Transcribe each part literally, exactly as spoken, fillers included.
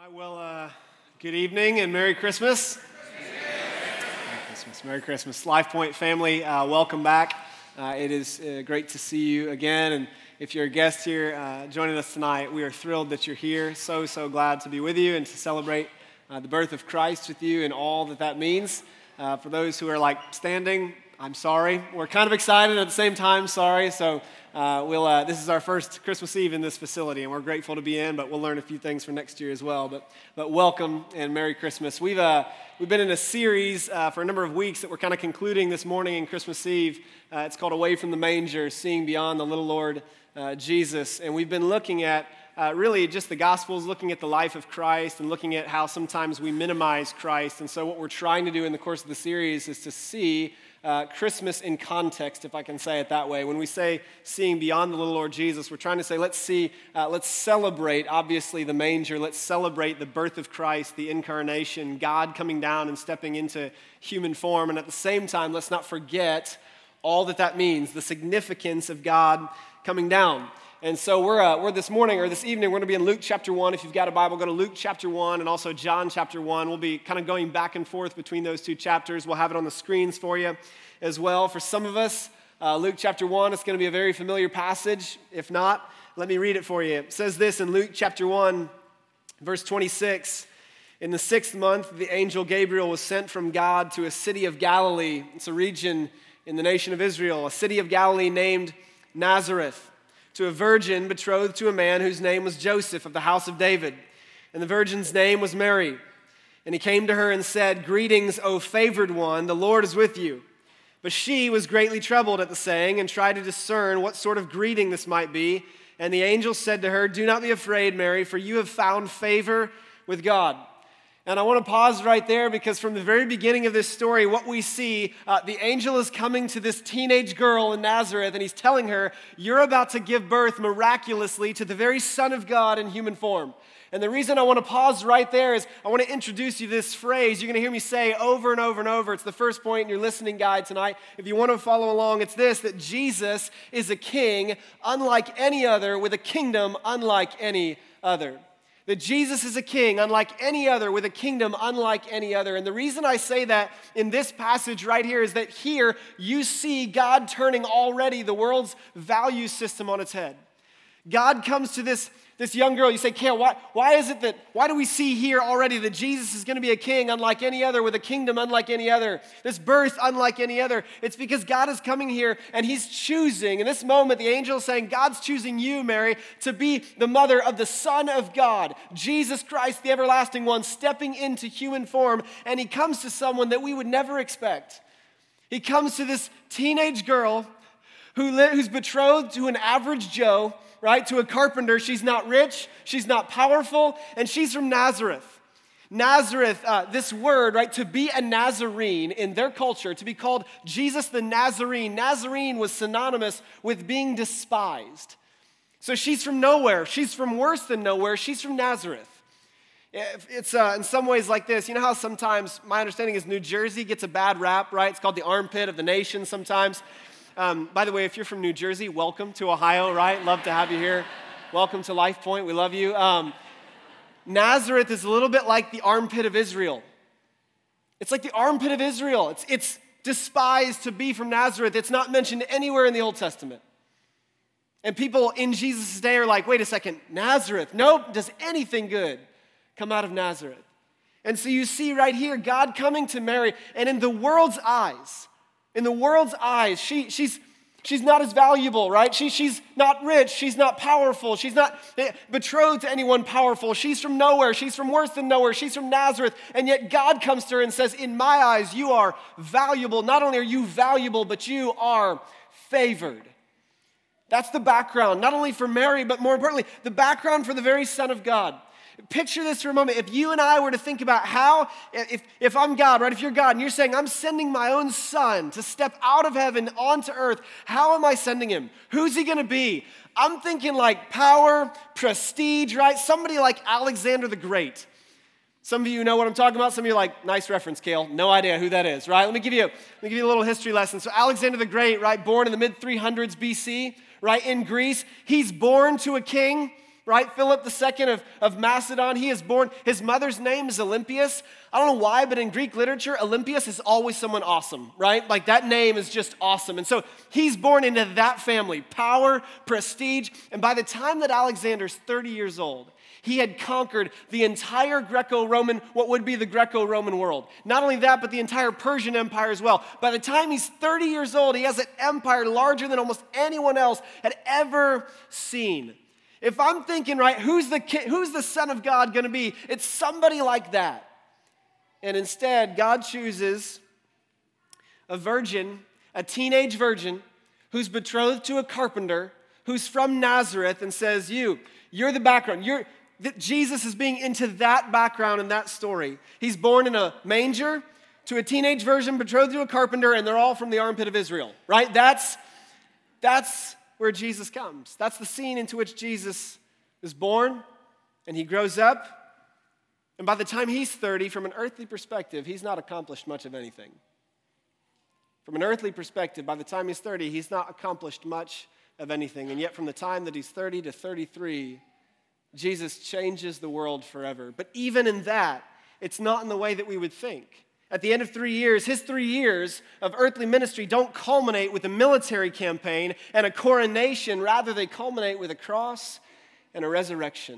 right, well, uh, good evening and Merry Christmas. Merry Christmas, Merry Christmas. Life Point family, uh, welcome back. Uh, it is uh, great to see you again, and if you're a guest here uh, joining us tonight, we are thrilled that you're here. So, so glad to be with you and to celebrate uh, the birth of Christ with you and all that that means. Uh, for those who are like standing, I'm sorry. We're kind of excited at the same time, sorry. So uh, we'll. Uh, this is our first Christmas Eve in this facility, and we're grateful to be in, but we'll learn a few things for next year as well. But but welcome and Merry Christmas. We've uh, we've been in a series uh, for a number of weeks that we're kind of concluding this morning in Christmas Eve. Uh, it's called Away from the Manger, Seeing Beyond the Little Lord uh, Jesus. And we've been looking at uh, really just the Gospels, looking at the life of Christ and looking at how sometimes we minimize Christ. And so what we're trying to do in the course of the series is to see Uh, Christmas in context, if I can say it that way. When we say seeing beyond the little Lord Jesus, we're trying to say, let's see, uh, let's celebrate, obviously, the manger. Let's celebrate the birth of Christ, the incarnation, God coming down and stepping into human form. And at the same time, let's not forget all that that means, the significance of God coming down. And so we're uh, we're this morning, or this evening, we're going to be in Luke chapter one. If you've got a Bible, go to Luke chapter one and also John chapter one. We'll be kind of going back and forth between those two chapters. We'll have it on the screens for you as well. For some of us, uh, Luke chapter one, it's going to be a very familiar passage. If not, let me read it for you. It says this in Luke chapter one, verse twenty-six. In the sixth month, the angel Gabriel was sent from God to a city of Galilee. It's a region in the nation of Israel, a city of Galilee named Nazareth, to a virgin betrothed to a man whose name was Joseph of the house of David. And the virgin's name was Mary. And he came to her and said, "Greetings, O favored one, the Lord is with you." But she was greatly troubled at the saying and tried to discern what sort of greeting this might be. And the angel said to her, "Do not be afraid, Mary, for you have found favor with God." And I want to pause right there because from the very beginning of this story, what we see, uh, the angel is coming to this teenage girl in Nazareth, and he's telling her, you're about to give birth miraculously to the very Son of God in human form. And the reason I want to pause right there is I want to introduce you to this phrase. You're going to hear me say over and over and over. It's the first point in your listening guide tonight. If you want to follow along, it's this, that Jesus is a king unlike any other with a kingdom unlike any other. That Jesus is a king unlike any other with a kingdom unlike any other. And the reason I say that in this passage right here is that here you see God turning already the world's value system on its head. God comes to this, this young girl. You say, Kale, why, why is it that, why do we see here already that Jesus is going to be a king unlike any other with a kingdom unlike any other, this birth unlike any other? It's because God is coming here and he's choosing. In this moment, the angel is saying, God's choosing you, Mary, to be the mother of the Son of God, Jesus Christ, the everlasting one, stepping into human form. And he comes to someone that we would never expect. He comes to this teenage girl who li- who's betrothed to an average Joe, right, to a carpenter. She's not rich, she's not powerful, and she's from Nazareth. Nazareth, uh, this word, right, to be a Nazarene in their culture, to be called Jesus the Nazarene. Nazarene was synonymous with being despised. So she's from nowhere. She's from worse than nowhere. She's from Nazareth. It's uh, in some ways like this. You know how sometimes, my understanding is New Jersey gets a bad rap, right? It's called the armpit of the nation sometimes. Um, by the way, if you're from New Jersey, welcome to Ohio, right? Love to have you here. Welcome to Life Point. We love you. Um, Nazareth is a little bit like the armpit of Israel. It's like the armpit of Israel. It's, it's despised to be from Nazareth. It's not mentioned anywhere in the Old Testament. And people in Jesus' day are like, wait a second, Nazareth? Nope, does anything good come out of Nazareth? And so you see right here, God coming to Mary, and in the world's eyes, In the world's eyes, she, she's, she's not as valuable, right? She, she's not rich. She's not powerful. She's not betrothed to anyone powerful. She's from nowhere. She's from worse than nowhere. She's from Nazareth. And yet God comes to her and says, in my eyes, you are valuable. Not only are you valuable, but you are favored. That's the background, not only for Mary, but more importantly, the background for the very Son of God. Picture this for a moment. If you and I were to think about how, if, if I'm God, right? If you're God and you're saying, I'm sending my own son to step out of heaven onto earth, how am I sending him? Who's he going to be? I'm thinking like power, prestige, right? Somebody like Alexander the Great. Some of you know what I'm talking about. Some of you are like, nice reference, Kale. No idea who that is, right? Let me give you, let me give you a little history lesson. So Alexander the Great, right? Born in the mid three hundreds B C, right? In Greece. He's born to a king. right? Philip the second of, of Macedon, he is born. His mother's name is Olympias. I don't know why, but in Greek literature, Olympias is always someone awesome, right? Like that name is just awesome. And so he's born into that family, power, prestige. And by the time that Alexander's thirty years old, he had conquered the entire Greco-Roman, what would be the Greco-Roman world. Not only that, but the entire Persian Empire as well. By the time he's thirty years old, he has an empire larger than almost anyone else had ever seen. If I'm thinking, right, who's the kid, who's the Son of God going to be? It's somebody like that. And instead, God chooses a virgin, a teenage virgin, who's betrothed to a carpenter, who's from Nazareth, and says, you, you're the background. You're, that Jesus is being into that background in that story. He's born in a manger to a teenage virgin betrothed to a carpenter, and they're all from the armpit of Israel, right? That's, that's where Jesus comes. That's the scene into which Jesus is born, and he grows up. And by the time he's thirty, from an earthly perspective, he's not accomplished much of anything. From an earthly perspective, by the time he's thirty, he's not accomplished much of anything. And yet from the time that he's thirty to thirty-three, Jesus changes the world forever. But even in that, it's not in the way that we would think. At the end of three years, his three years of earthly ministry don't culminate with a military campaign and a coronation. Rather, they culminate with a cross and a resurrection.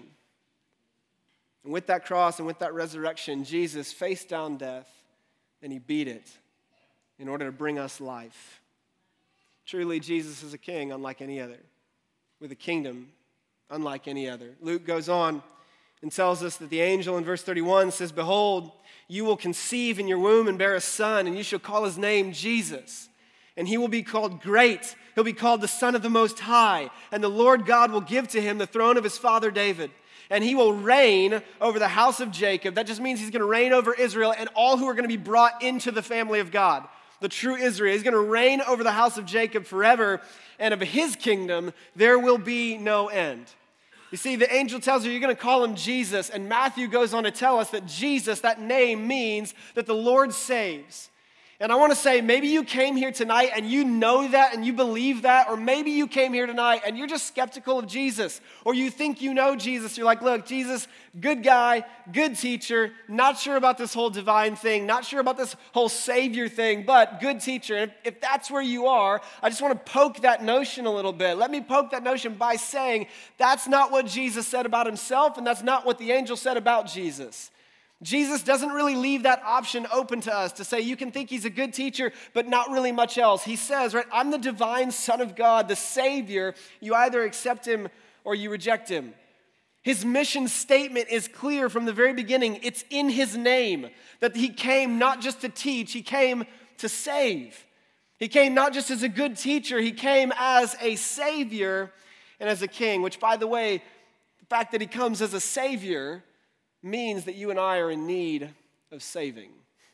And with that cross and with that resurrection, Jesus faced down death and he beat it in order to bring us life. Truly, Jesus is a king unlike any other, with a kingdom unlike any other. Luke goes on and tells us that the angel in verse thirty-one says, "Behold, you will conceive in your womb and bear a son, and you shall call his name Jesus. And he will be called Great. He'll be called the Son of the Most High. And the Lord God will give to him the throne of his father David. And he will reign over the house of Jacob." That just means he's going to reign over Israel and all who are going to be brought into the family of God. The true Israel. He's going to reign over the house of Jacob forever. And of his kingdom, there will be no end. You see, the angel tells you you're going to call him Jesus. And Matthew goes on to tell us that Jesus, that name, means that the Lord saves. And I want to say, maybe you came here tonight and you know that and you believe that, or maybe you came here tonight and you're just skeptical of Jesus, or you think you know Jesus. You're like, look, Jesus, good guy, good teacher, not sure about this whole divine thing, not sure about this whole Savior thing, but good teacher. And if, if that's where you are, I just want to poke that notion a little bit. Let me poke that notion by saying that's not what Jesus said about himself, and that's not what the angel said about Jesus. Jesus doesn't really leave that option open to us to say you can think he's a good teacher, but not really much else. He says, right, I'm the divine Son of God, the Savior. You either accept him or you reject him. His mission statement is clear from the very beginning. It's in his name that he came not just to teach, he came to save. He came not just as a good teacher, he came as a Savior and as a king, which, by the way, the fact that he comes as a Savior means that you and I are in need of saving.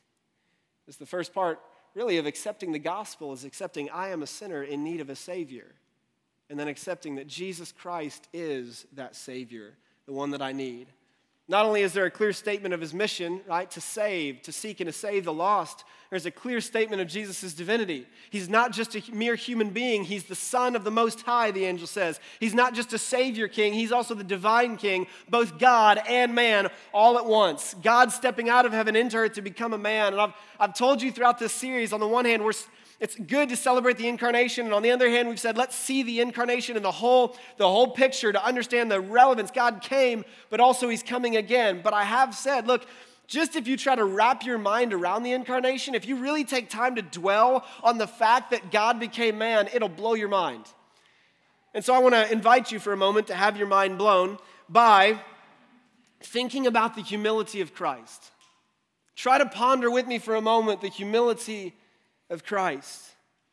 It's the first part, really, of accepting the gospel is accepting I am a sinner in need of a Savior. And then accepting that Jesus Christ is that Savior, the one that I need. Not only is there a clear statement of his mission, right, to save, to seek and to save the lost, there's a clear statement of Jesus' divinity. He's not just a mere human being. He's the Son of the Most High, the angel says. He's not just a Savior king. He's also the divine king, both God and man, all at once. God stepping out of heaven into earth to become a man. And I've, I've told you throughout this series, on the one hand, we're it's good to celebrate the incarnation, and on the other hand, we've said, let's see the incarnation and the whole, the whole picture to understand the relevance. God came, but also he's coming again. But I have said, look, just if you try to wrap your mind around the incarnation, if you really take time to dwell on the fact that God became man, it'll blow your mind. And so I want to invite you for a moment to have your mind blown by thinking about the humility of Christ. Try to ponder with me for a moment the humility of Christ.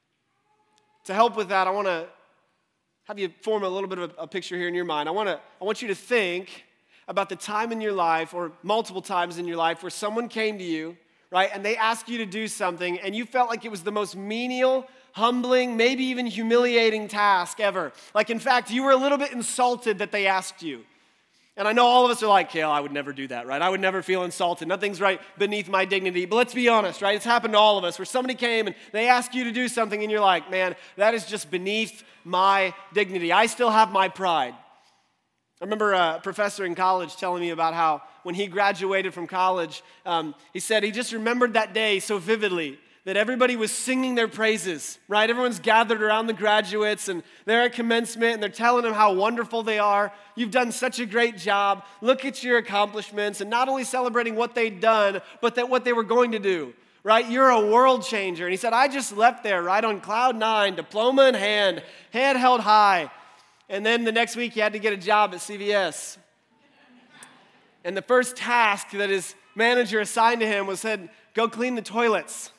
To help with that, I want to have you form a little bit of a, a picture here in your mind. I want to, I want you to think about the time in your life, or multiple times in your life, where someone came to you, right, and they asked you to do something, and you felt like it was the most menial, humbling, maybe even humiliating task ever. Like, in fact, you were a little bit insulted that they asked you. And I know all of us are like, Kale, I would never do that, right? I would never feel insulted. Nothing's right beneath my dignity. But let's be honest, right? It's happened to all of us where somebody came and they ask you to do something and you're like, man, that is just beneath my dignity. I still have my pride. I remember a professor in college telling me about how when he graduated from college, um, he said he just remembered that day so vividly that everybody was singing their praises, right? Everyone's gathered around the graduates and they're at commencement and they're telling them how wonderful they are. You've done such a great job. Look at your accomplishments, and not only celebrating what they'd done, but that what they were going to do, right? You're a world changer. And he said, I just left there, right, on cloud nine, diploma in hand, head held high. And then the next week he had to get a job at C V S. And the first task that his manager assigned to him was said, go clean the toilets.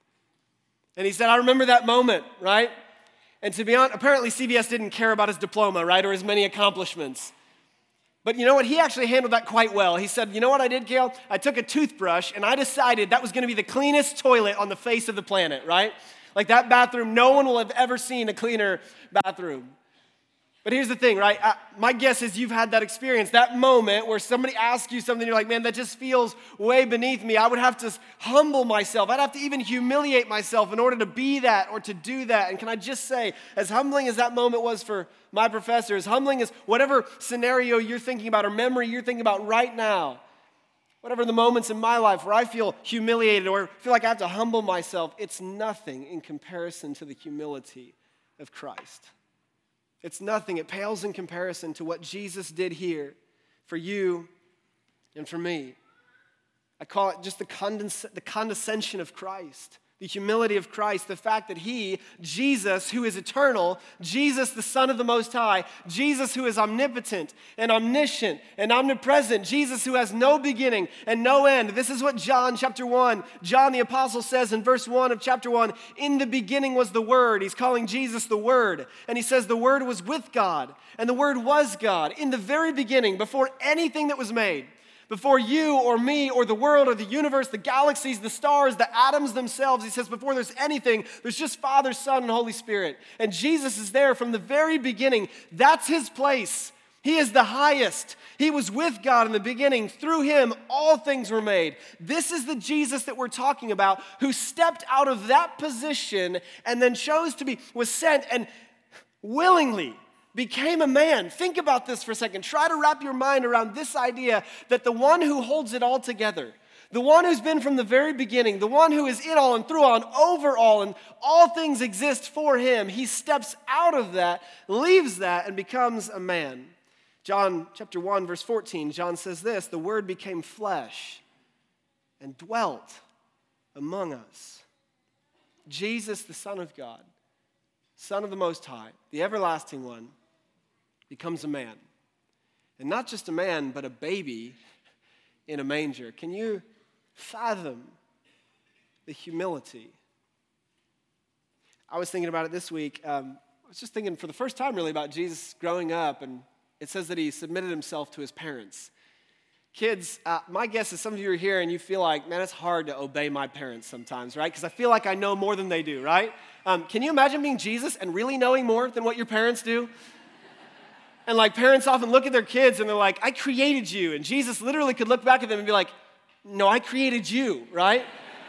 And he said, I remember that moment, right? And to be honest, apparently C V S didn't care about his diploma, right, or his many accomplishments. But you know what? He actually handled that quite well. He said, you know what I did, Gail? I took a toothbrush and I decided that was going to be the cleanest toilet on the face of the planet, right? Like that bathroom, no one will have ever seen a cleaner bathroom. But here's the thing, right? I, my guess is you've had that experience, that moment where somebody asks you something, you're like, man, that just feels way beneath me. I would have to humble myself. I'd have to even humiliate myself in order to be that or to do that. And can I just say, as humbling as that moment was for my professor, as humbling as whatever scenario you're thinking about or memory you're thinking about right now, whatever the moments in my life where I feel humiliated or feel like I have to humble myself, it's nothing in comparison to the humility of Christ. It's nothing. It pales in comparison to what Jesus did here for you and for me. I call it just the, condens- the condescension of Christ, the humility of Christ, the fact that he, Jesus, who is eternal, Jesus, the Son of the Most High, Jesus, who is omnipotent and omniscient and omnipresent, Jesus, who has no beginning and no end. This is what John chapter one, John the Apostle says in verse one of chapter one, in the beginning was the Word. He's calling Jesus the Word. And he says the Word was with God, and the Word was God. In the very beginning, before anything that was made, before you or me or the world or the universe, the galaxies, the stars, the atoms themselves, he says before there's anything, there's just Father, Son, and Holy Spirit. And Jesus is there from the very beginning. That's his place. He is the highest. He was with God in the beginning. Through him, all things were made. This is the Jesus that we're talking about, who stepped out of that position and then chose to be, was sent and willingly became a man. Think about this for a second. Try to wrap your mind around this idea that the one who holds it all together, the one who's been from the very beginning, the one who is in all and through all and over all, and all things exist for him, he steps out of that, leaves that, and becomes a man. John chapter one, verse fourteen, John says this, the Word became flesh and dwelt among us. Jesus, the Son of God, Son of the Most High, the everlasting one, becomes a man. And not just a man, but a baby in a manger. Can you fathom the humility? I was thinking about it this week. Um, I was just thinking for the first time really about Jesus growing up, and it says that he submitted himself to his parents. Kids, uh, my guess is some of you are here and you feel like, man, it's hard to obey my parents sometimes, right? Because I feel like I know more than they do, right? Um, can you imagine being Jesus and really knowing more than what your parents do? And like parents often look at their kids and they're like, I created you. And Jesus literally could look back at them and be like, no, I created you, right?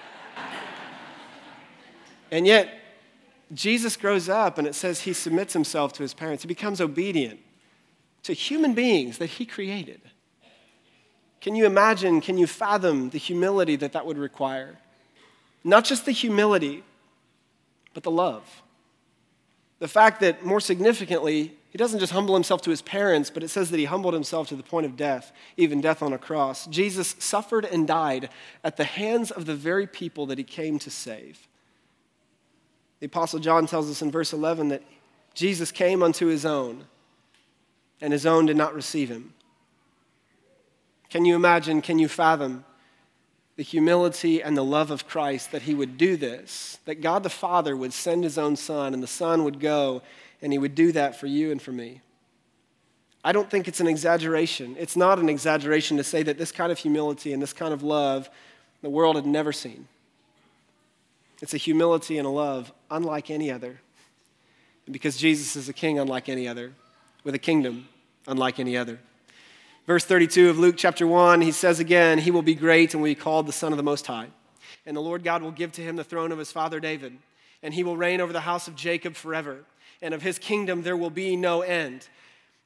And yet, Jesus grows up and it says he submits himself to his parents. He becomes obedient to human beings that he created. Can you imagine, can you fathom the humility that that would require? Not just the humility, but the love. The fact that, more significantly, he doesn't just humble himself to his parents, but it says that he humbled himself to the point of death, even death on a cross. Jesus suffered and died at the hands of the very people that he came to save. The Apostle John tells us in verse eleven that Jesus came unto his own, and his own did not receive him. Can you imagine, can you fathom the humility and the love of Christ that he would do this, that God the Father would send his own Son, and the Son would go, and he would do that for you and for me? I don't think it's an exaggeration. It's not an exaggeration to say that this kind of humility and this kind of love the world had never seen. It's a humility and a love unlike any other. And because Jesus is a king unlike any other, with a kingdom unlike any other. Verse thirty-two of Luke chapter one, he says again, he will be great and will be called the Son of the Most High. And the Lord God will give to him the throne of his father David, and he will reign over the house of Jacob forever. And of his kingdom there will be no end.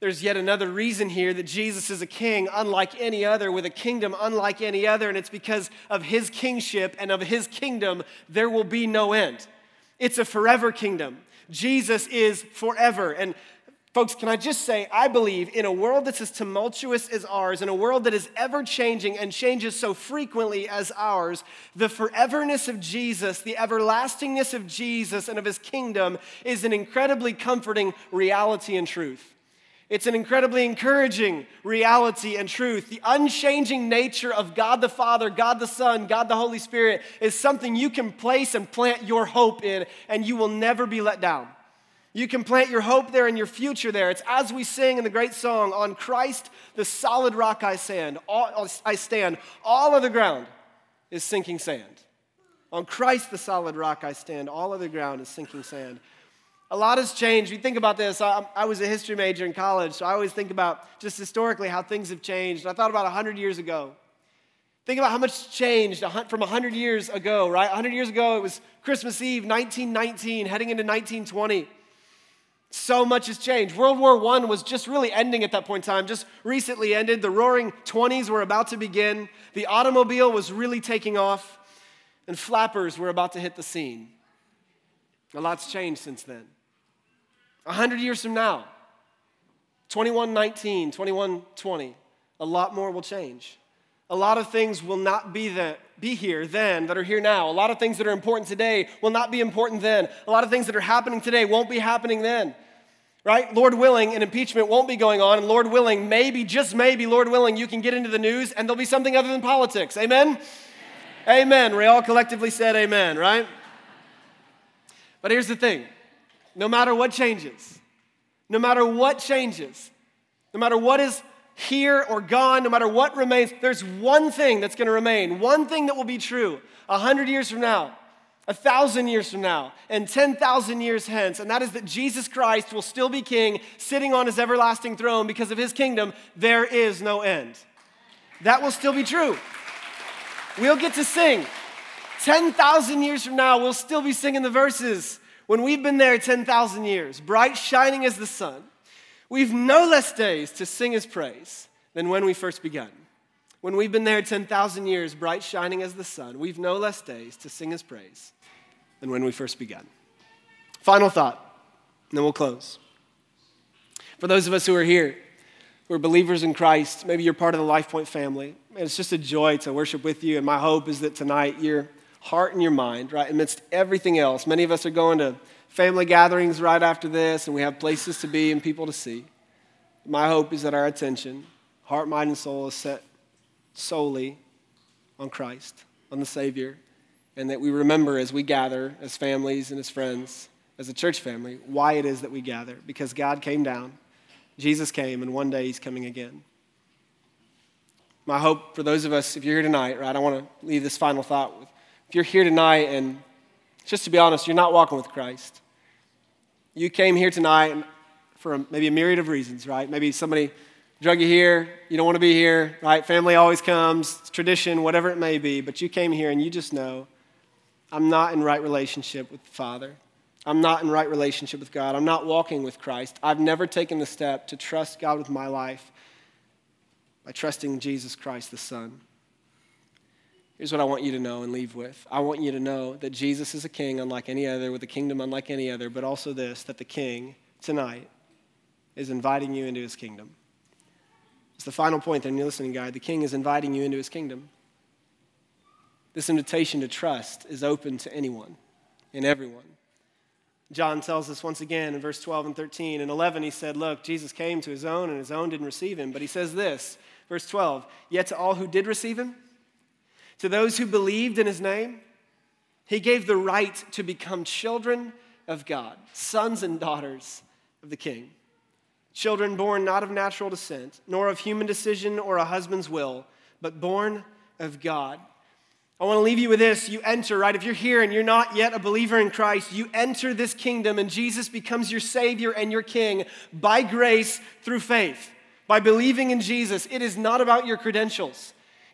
there's yet another reason here that Jesus is a king unlike any other, with a kingdom unlike any other, and it's because of his kingship and of his kingdom, there will be no end. It's a forever kingdom. Jesus is forever. And folks, can I just say, I believe in a world that's as tumultuous as ours, in a world that is ever-changing and changes so frequently as ours, the foreverness of Jesus, the everlastingness of Jesus and of his kingdom is an incredibly comforting reality and truth. It's an incredibly encouraging reality and truth. The unchanging nature of God the Father, God the Son, God the Holy Spirit is something you can place and plant your hope in, and you will never be let down. You can plant your hope there and your future there. It's as we sing in the great song, "On Christ, the solid rock I stand, all, I stand, all of the ground is sinking sand." On Christ, the solid rock I stand, all of the ground is sinking sand. A lot has changed. We think about this. I, I was a history major in college, so I always think about just historically how things have changed. I thought about one hundred years ago. Think about how much changed from one hundred years ago, right? one hundred years ago, it was Christmas Eve, nineteen nineteen, heading into nineteen twenty. So much has changed. World War One was just really ending at that point in time, just recently ended. The roaring twenties were about to begin. The automobile was really taking off, and flappers were about to hit the scene. A lot's changed since then. A hundred years from now, twenty-one nineteen, twenty-one twenty, a lot more will change. A lot of things will not be, that, be here then that are here now. A lot of things that are important today will not be important then. A lot of things that are happening today won't be happening then. Right? Lord willing, an impeachment won't be going on, and Lord willing, maybe, just maybe, Lord willing, you can get into the news and there'll be something other than politics. Amen? Amen. Amen. We all collectively said amen, right? But here's the thing. No matter what changes, no matter what changes, no matter what is here or gone, no matter what remains, there's one thing that's going to remain, one thing that will be true a hundred years from now, a thousand years from now, and ten thousand years hence, and that is that Jesus Christ will still be king, sitting on his everlasting throne. Because of his kingdom, there is no end. That will still be true. We'll get to sing. ten thousand years from now, we'll still be singing the verses. When we've been there ten thousand years, bright shining as the sun, we've no less days to sing his praise than when we first begun. When we've been there ten thousand years, bright shining as the sun, we've no less days to sing his praise than when we first begun. Final thought, and then we'll close. For those of us who are here, who are believers in Christ, maybe you're part of the LifePoint family, and it's just a joy to worship with you, and my hope is that tonight your heart and your mind, right, amidst everything else. Many of us are going to family gatherings right after this, and we have places to be and people to see. My hope is that our attention, heart, mind, and soul is set solely on Christ, on the Savior, and that we remember as we gather as families and as friends, as a church family, why it is that we gather. Because God came down, Jesus came, and one day he's coming again. My hope for those of us, if you're here tonight, right, I want to leave this final thought with. If you're here tonight and, just to be honest, you're not walking with Christ. You came here tonight for maybe a myriad of reasons, right? Maybe somebody drug you here, you don't want to be here, right? Family always comes, it's tradition, whatever it may be, but you came here and you just know, I'm not in right relationship with the Father. I'm not in right relationship with God. I'm not walking with Christ. I've never taken the step to trust God with my life by trusting Jesus Christ, the Son. Here's what I want you to know and leave with. I want you to know that Jesus is a king unlike any other, with a kingdom unlike any other, but also this, that the king tonight is inviting you into his kingdom. It's the final point there in your listening guide. The king is inviting you into his kingdom. This invitation to trust is open to anyone and everyone. John tells us once again in verse twelve and thirteen. In eleven, he said, look, Jesus came to his own, and his own didn't receive him. But he says this, verse twelve, yet to all who did receive him, to those who believed in his name, he gave the right to become children of God, sons and daughters of the King. Children born not of natural descent, nor of human decision or a husband's will, but born of God. I want to leave you with this. You enter, right? If you're here and you're not yet a believer in Christ, you enter this kingdom and Jesus becomes your Savior and your King by grace through faith, by believing in Jesus. It is not about your credentials.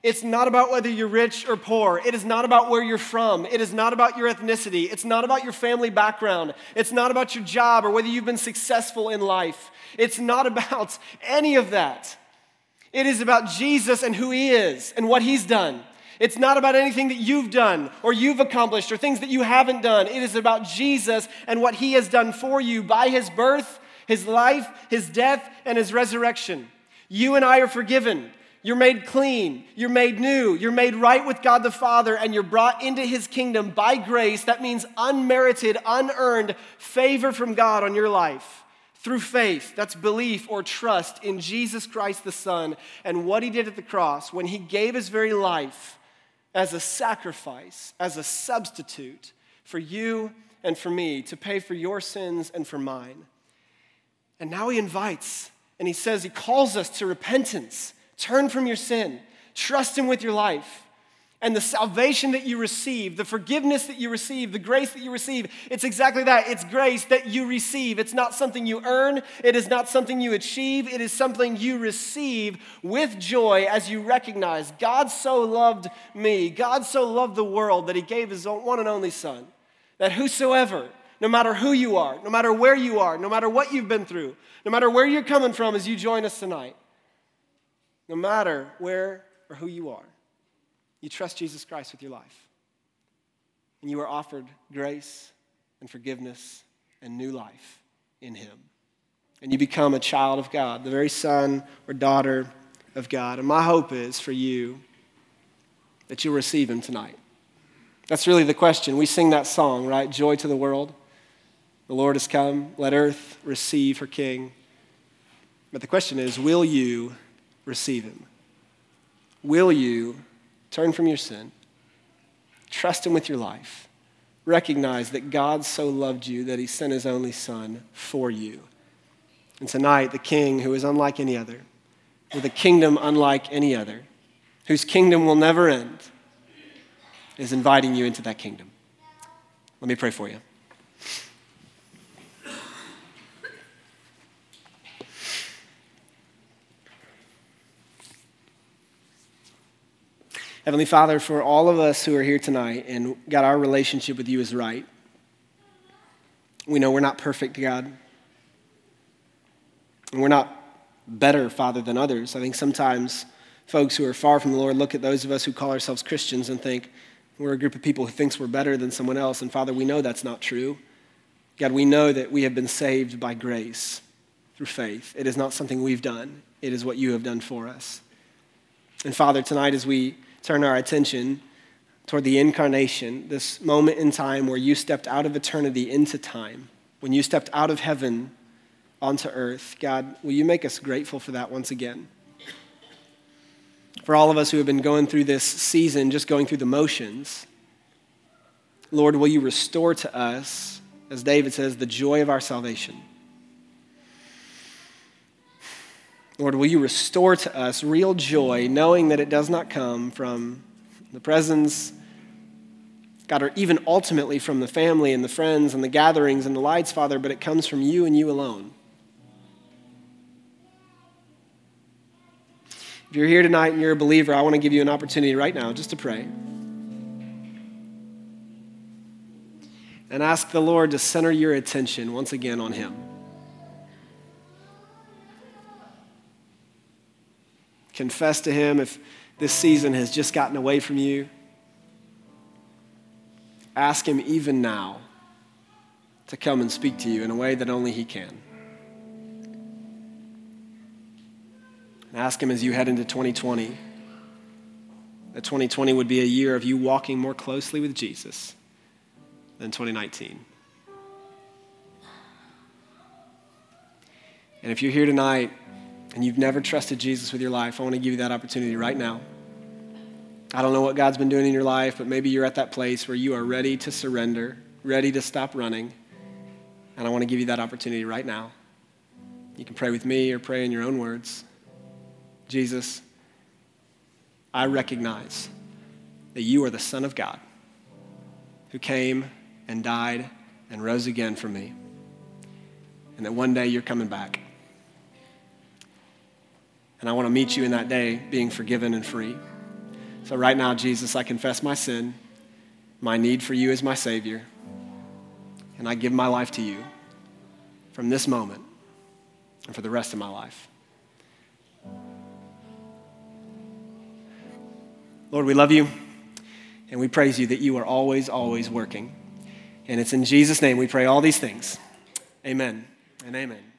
It's not about whether you're rich or poor. It is not about where you're from. It is not about your ethnicity. It's not about your family background. It's not about your job or whether you've been successful in life. It's not about any of that. It is about Jesus and who he is and what he's done. It's not about anything that you've done or you've accomplished or things that you haven't done. It is about Jesus and what he has done for you by his birth, his life, his death, and his resurrection. You and I are forgiven. You're made clean, you're made new, you're made right with God the Father, and you're brought into his kingdom by grace. That means unmerited, unearned favor from God on your life through faith. That's belief or trust in Jesus Christ the Son and what he did at the cross when he gave his very life as a sacrifice, as a substitute for you and for me to pay for your sins and for mine. And now he invites, and he says, he calls us to repentance. Turn from your sin. Trust him with your life. And the salvation that you receive, the forgiveness that you receive, the grace that you receive, it's exactly that. It's grace that you receive. It's not something you earn. It is not something you achieve. It is something you receive with joy as you recognize God so loved me. God so loved the world that he gave his one and only Son. That whosoever, no matter who you are, no matter where you are, no matter what you've been through, no matter where you're coming from as you join us tonight, no matter where or who you are, you trust Jesus Christ with your life. And you are offered grace and forgiveness and new life in him. And you become a child of God, the very son or daughter of God. And my hope is for you that you'll receive him tonight. That's really the question. We sing that song, right? Joy to the world. The Lord has come. Let earth receive her King. But the question is, will you receive him? Will you turn from your sin, trust him with your life, recognize that God so loved you that he sent his only Son for you? And tonight, the King who is unlike any other, with a kingdom unlike any other, whose kingdom will never end, is inviting you into that kingdom. Let me pray for you. Heavenly Father, for all of us who are here tonight and God, our relationship with you is right. We know we're not perfect, God. And we're not better, Father, than others. I think sometimes folks who are far from the Lord look at those of us who call ourselves Christians and think we're a group of people who thinks we're better than someone else. And Father, we know that's not true. God, we know that we have been saved by grace through faith. It is not something we've done. It is what you have done for us. And Father, tonight as we turn our attention toward the incarnation, this moment in time where you stepped out of eternity into time, when you stepped out of heaven onto earth. God, will you make us grateful for that once again? For all of us who have been going through this season, just going through the motions, Lord, will you restore to us, as David says, the joy of our salvation? Lord, will you restore to us real joy, knowing that it does not come from the presence, God, or even ultimately from the family and the friends and the gatherings and the lights, Father, but it comes from you and you alone. If you're here tonight and you're a believer, I want to give you an opportunity right now just to pray. And ask the Lord to center your attention once again on him. Confess to him if this season has just gotten away from you. Ask him even now to come and speak to you in a way that only he can. And ask him as you head into twenty twenty, that twenty twenty would be a year of you walking more closely with Jesus than twenty nineteen. And if you're here tonight and you've never trusted Jesus with your life, I want to give you that opportunity right now. I don't know what God's been doing in your life, but maybe you're at that place where you are ready to surrender, ready to stop running. And I want to give you that opportunity right now. You can pray with me or pray in your own words. Jesus, I recognize that you are the Son of God who came and died and rose again for me, and that one day you're coming back. And I want to meet you in that day being forgiven and free. So right now, Jesus, I confess my sin, my need for you as my Savior, and I give my life to you from this moment and for the rest of my life. Lord, we love you, and we praise you that you are always, always working. And it's in Jesus' name we pray all these things. Amen and amen.